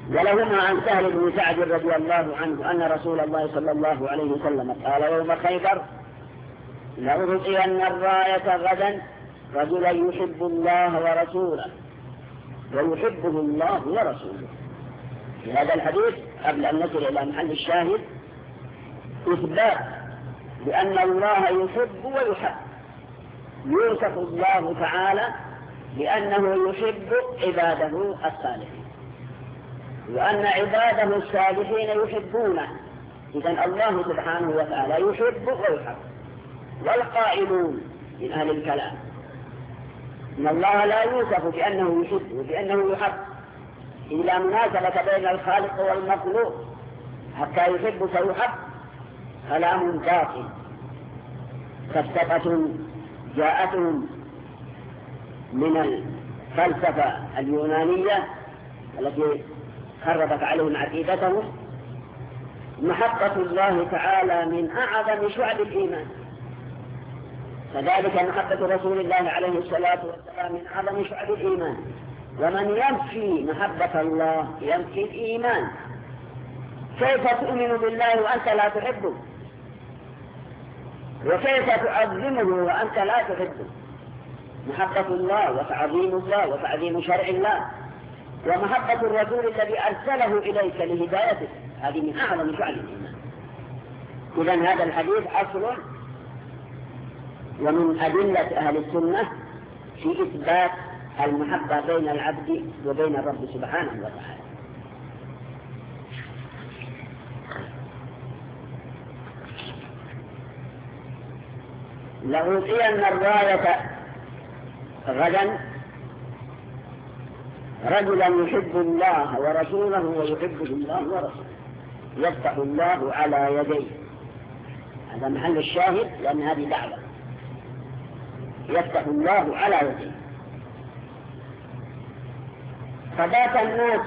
ولهما عن سهل بن سعد رضي الله عنه أن رسول الله صلى الله عليه وسلم قال يوم خيبر: لأعطين الراية غدا رجلا يحب الله ورسوله ويحبه الله ورسوله. في هذا الحديث قبل أن نصل إلى محل الشاهد إثبات بأن الله يحب ويحب. يوصف الله تعالى بأنه يحب عباده الصالحين، وأن عباده الصالحين يحبونه. إذن الله سبحانه وتعالى يحب ويحب. والقائلون من أهل الكلام إن الله لا يوصف بأنه يحب وبأنه يحب إلا مناسبة بين الخالق والمخلوق حتى يحب فيحب، كلام باطل، فلسفة جاءتهم من الفلسفة اليونانية التي خربت عليهم عقيدتهم. محبة الله تعالى من أعظم شعب الإيمان، كذلك محبة رسول الله عليه الصلاة والسلام من أعظم شعب الإيمان. ومن ينفي محبة الله ينفي الإيمان. كيف تؤمن بالله وأنت لا تحبه؟ وكيف تعظمه وأنت لا تحبه؟ محبة الله وتعظيم الله وتعظيم شرع الله ومحبة الرسول الذي أرسله إليك لهدايتك، هذه من أعظم شعب الإيمان. إذن هذا الحديث أصل ومن أدلة أهل السنة في إثبات المحبة بين العبد وبين الرب سبحانه وتعالى. لأعطين الراية غدا رجلا يحب الله ورسوله ويحبه الله ورسوله يفتح الله على يديه. هذا محل الشاهد، لأن هذه دعوة. يفتح الله على يديه. فبات الناس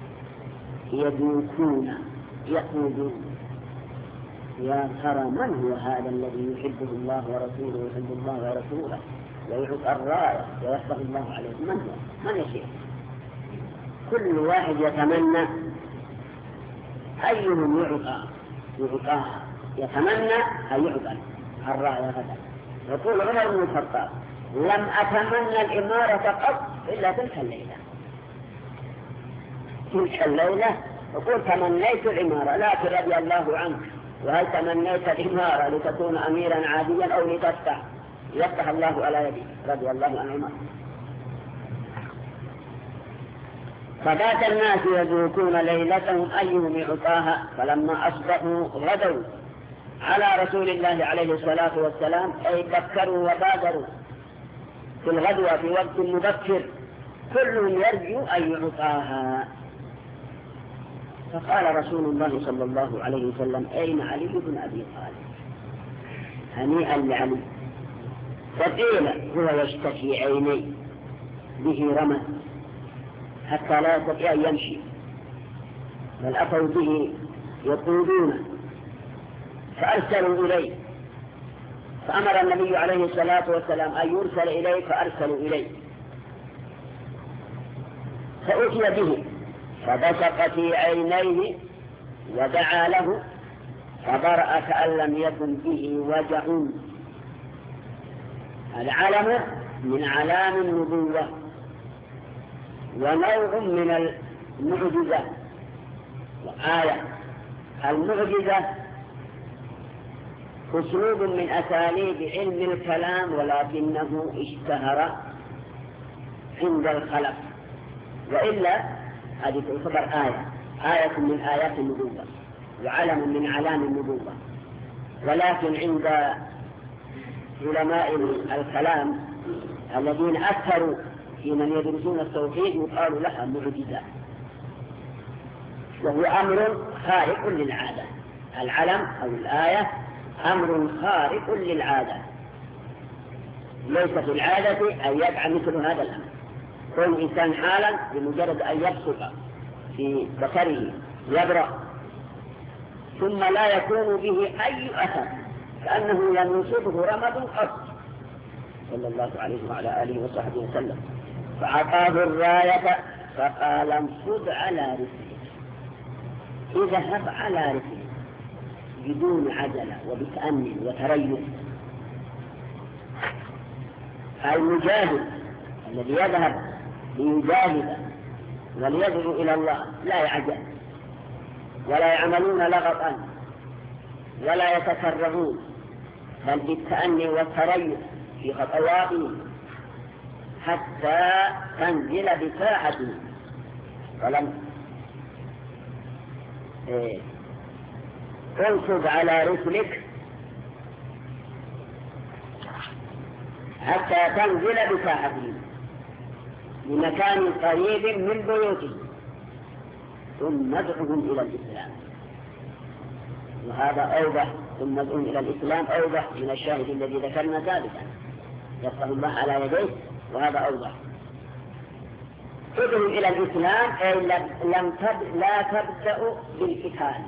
يدوكون يقولون: يا ترى من هو هذا الذي يحبه الله ورسوله ويحب الله ورسوله ويعطى الراية ويفتح الله عليه؟ من هو؟ من يشيء؟ كل واحد يتمنى أيهم يعطاها، يتمنى أن يعطى الراية غدا. يقول عمر بن الخطاب: لم أتمنى الإمارة قط إلا تلك الليلة. تلك الليلة يقول: تمنيت الإمارة. لكن رضي الله عنك، وهل تمنيت الإمارة لتكون أميرا عاديا أو يفتح الله على يدي؟ رضي الله عن عمر. فبات الناس يذوقون ليلتهم أيهم يعطاها، فلما أصبحوا غدوا على رسول الله عليه الصلاة والسلام، أي بكروا وبادروا في الغدوة في وقت مبكر، كل يرجو أن يعطاها. فقال رسول الله صلى الله عليه وسلم: أين علي بن أبي طالب؟ هنيئا لعلي. فقيل: هو يشتكي عيني به رمى حتى لا يستطيع أن يمشي، بل أتوا به يقودون. فأرسلوا إليه، فأمر النبي عليه الصلاة والسلام أن يرسل إليه، فأرسلوا إليه. فأتي به فبصق في عينيه ودعا له، فبرأ كأن لم يكن به وجع. العلم من علام النبوة ونوع من المعجزة وآية. المعجزة أسلوب من أساليب علم الكلام، ولكنه اشتهر عند الخلق، وإلا هذه تعتبر آية من آيات النبوة وعلم من علام النبوة. ولكن عند علماء الكلام الذين أكثروا في من يدرسون التوحيد يقال لها معجزة، وهو أمر خارق للعادة. العلم أو الآية أمر خارق للعادة، ليس في العادة أن يقع مثل هذا الأمر. كل إنسان حالا بمجرد أن يبصق في بصره يبرأ، ثم لا يكون به أي أثر، كأنه لم يصبه رمد قط، صلى الله عليه وعلى آله وصحبه وسلم. فأعطاه الراية فقال انصب على رسلك، اذهب على رسلك بدون عجلة وبتأني وتريث. المجاهد الذي يذهب ليجاهد وليدعو إلى الله لا يعجل ولا يعملون لغطا ولا يتسرعون، بل بالتأني والتريث في خطواتهم حتى تنزل بساحته. ولم انصب على رسلك حتى تنزل بساحته بمكان قريب من بيوته، ثم ادعهم إلى الإسلام. وهذا أوضح، ثم ادعهم إلى الإسلام أوضح من الشاهد الذي ذكرنا سابقا، يفتح الله على يديه، وهذا أوضح. ادعهم إلى الإسلام أي لا تبدأ بالقتال،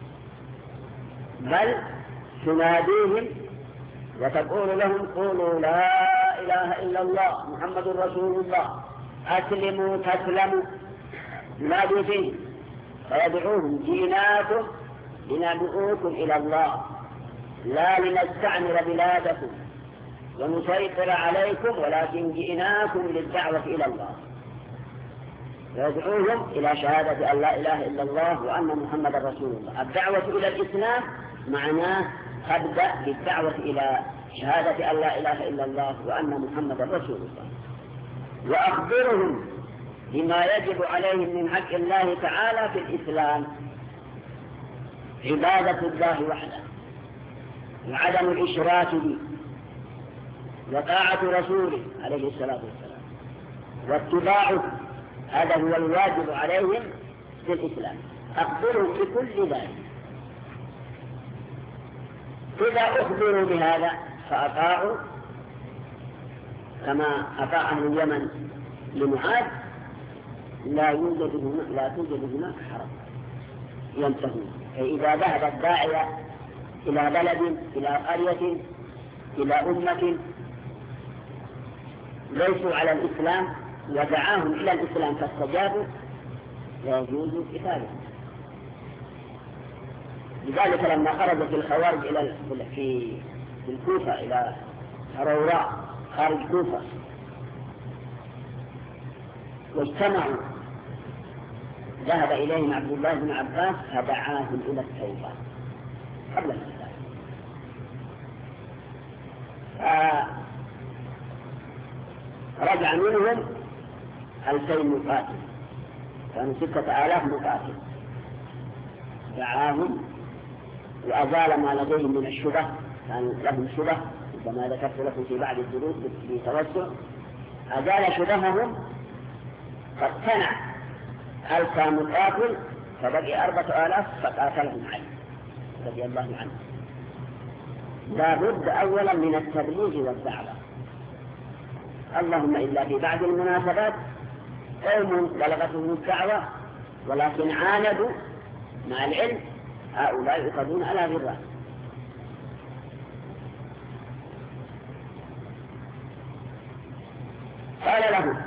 بل تناديهم وتقول لهم قولوا لا إله إلا الله محمد رسول الله، أسلموا تسلموا. ينادوا فيه فيدعوهم جئناكم لندعوكم إلى الله لا لنستعمر بلادكم ونسيطر عليكم، ولكن جئناكم للدعوة إلى الله. يدعوهم إلى شهادة أن لا إله إلا الله وأن محمد رسول الله. الدعوة إلى الإسلام معناه تبدأ بالدعوة إلى شهادة أن لا إله إلا الله وأن محمد رسول الله. وأخبرهم بما يجب عليهم من حق الله تعالى في الإسلام: عبادة الله وحده، وعدم الإشراك به، وطاعة رسوله عليه الصلاة والسلام، واتباعه. هذا هو الواجب عليهم في الإسلام. أخبرهم بكل ذلك. إذا أخبروا بهذا فأطاعوا كما أطاع أهل اليمن لمعاذ، لا توجد هناك حرج، ينتهون. إذا ذهب الداعية إلى بلد، إلى قرية، إلى أمة ليسوا على الإسلام ودعاهم إلى الإسلام فاستجابوا، لا يجوز قتالهم. لذلك لما خرجت الخوارج في الكوفة إلى هروراء خارج كوفة واجتمعوا، ذهب إليهم عبد الله بن عباس فدعاهم إلى التوبة قبل الإسلام. فرجع منهم 2000 مقاتل، كانوا 6000 مقاتل. دعاهم وأزال ما لديهم من الشبه، كان لهم شبه كما ذكرت لكم في بعض الدروس بتوسع. أزال شبههم فاقتنع 1000 مقاتل، فبقي 4000 فقاتلهم علي رضي الله عنه. لا بد أولا من التبليغ والدعوة، اللهم إلا في بعض المناسبات قوم بلغتهم الدعوة ولكن عاندوا مع العلم، هؤلاء يؤخذون على ذرة. قال له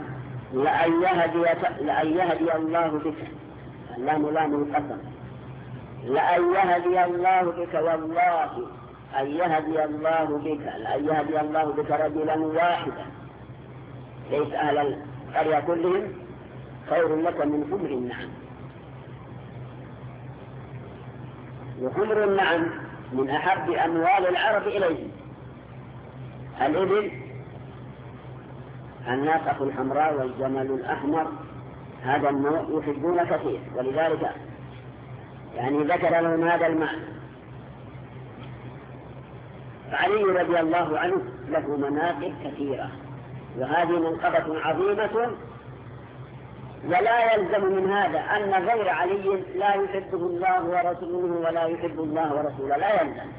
لأن يهدي الله بك، اللام لام القسم، لأن يهدي الله بك، والله أن يهدي الله بك، لأن يهدي الله بك رجلا واحدا ليس أهل القرية كلهم خير لك من حمر النعم. وحمر النعم من أحب أموال العرب إليهم. الإبل، الناقة الحمراء والجمل الأحمر، هذا النوع يحبون كثير، ولذلك يعني ذكر لهم هذا المعنى. فعلي رضي الله عنه له مناقب كثيرة، وهذه منقبة عظيمة، ولا يلزم من هذا أن غير علي لا يحبه الله ورسوله ولا يحب الله ورسوله، لا يلزم.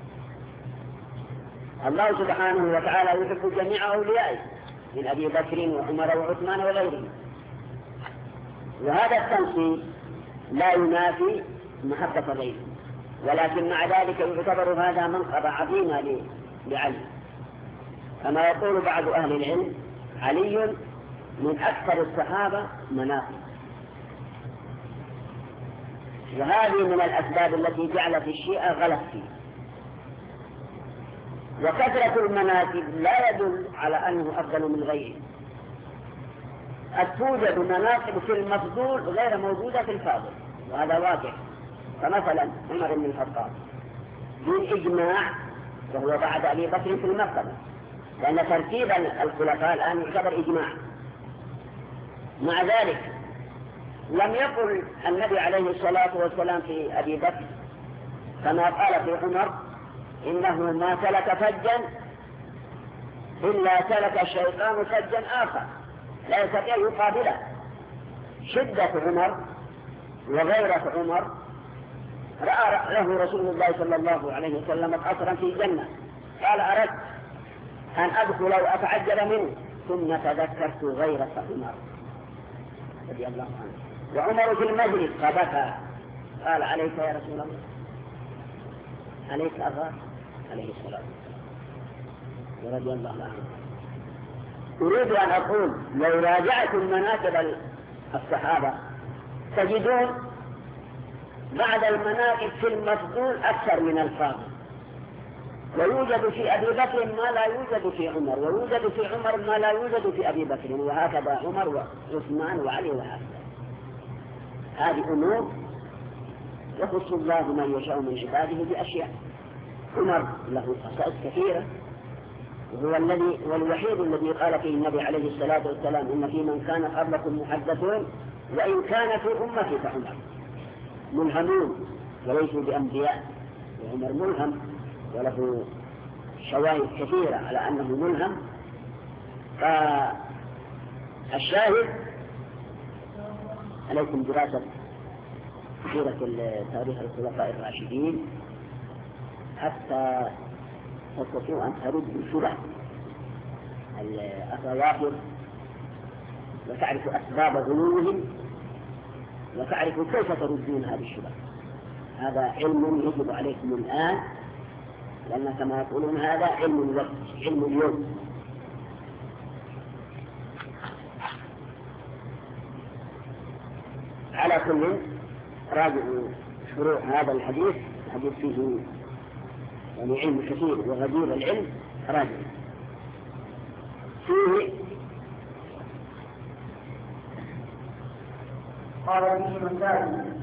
الله سبحانه وتعالى يحب جميع أوليائه من أبي بكر وعمر وعثمان وغيرهم، وهذا التنصيب لا ينافي محبة غيره، ولكن مع ذلك يعتبر هذا منقبة عظيمة لعلي. كما يقول بعض أهل العلم علي من أكثر الصحابة مناقب، وهذه من الأسباب التي جعلت الشيعة غلط فيه. وكثرة المناكب لا يدل على أنه أفضل من غيره. قد توجد مناقب في المفضول غير موجودة في الفاضل، وهذا واقع. فمثلا عمر بن الخطاب بالإجماع، وهو بعد أبي بكر في المرتبة، لأن ترتيب الخلفاء الآن يعتبر إجماع. مع ذلك لم يقل النبي عليه الصلاة والسلام في أبي بكر كما قال في عمر إنه ما سلك فجا إلا سلك الشيطان فجا آخر لا يستطيع يقابله. شدة عمر وغيرة عمر رأى له رسول الله صلى الله عليه وسلم قصرا في الجنة، قال أردت أن أدخل وأتعجل منه، ثم تذكرت غيرة عمر رضي الله عنه. وعمر في المجلس فبكى، قال عليك يا رسول الله، عليك أغار عليه الصلاة والسلام رضي الله عنه. أريد أن أقول لو راجعتم مناقب الصحابة تجدون بعد المناقب في المفضول أكثر من الفاضل، ويوجد في أبي بكر ما لا يوجد في عمر، ويوجد في عمر ما لا يوجد في أبي بكر، وهكذا عمر وعثمان وعلي وهكذا. هذه أمور يخص الله من يشاء من عباده بأشياء. عمر له خصائص كثيرة، وهو الذي والوحيد الذي قال فيه النبي عليه الصلاة والسلام إن في من كان قبلكم محدثون وإن كان في أمتي كعمر ملهمون وليسوا بأنبياء. وعمر ملهم وله شواهد كثيرة على أنه ملهم. فالشاهد عليكم دراسة سيرة تاريخ الخلفاء الراشدين حتى تستطيعوا أن تردوا الشبه الرافض وتعرفوا أسباب غلوهم وتعرفوا كيف تردون هذه الشبه. هذا علم يجب عليكم الآن، لأن كما يقولون هذا علم الوقت، علم اليوم. على كل راجعوا شروع هذا الحديث فيه يعني علم كثير وغدير العلم راجع فيه. قال ابن مسعود